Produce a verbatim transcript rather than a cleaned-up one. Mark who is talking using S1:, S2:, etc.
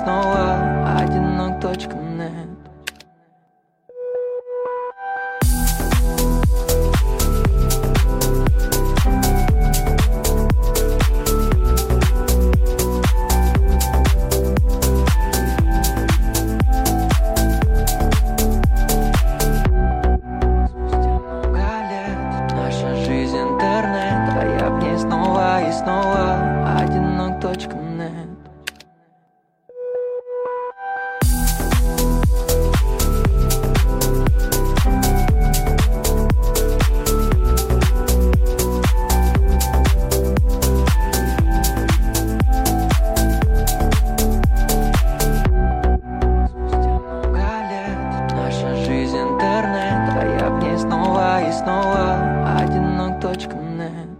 S1: снова одинок точка нет. И снова одинок точка нет. Спустя много лет наша жизнь интернет, а я в ней снова и снова одинок точка нет.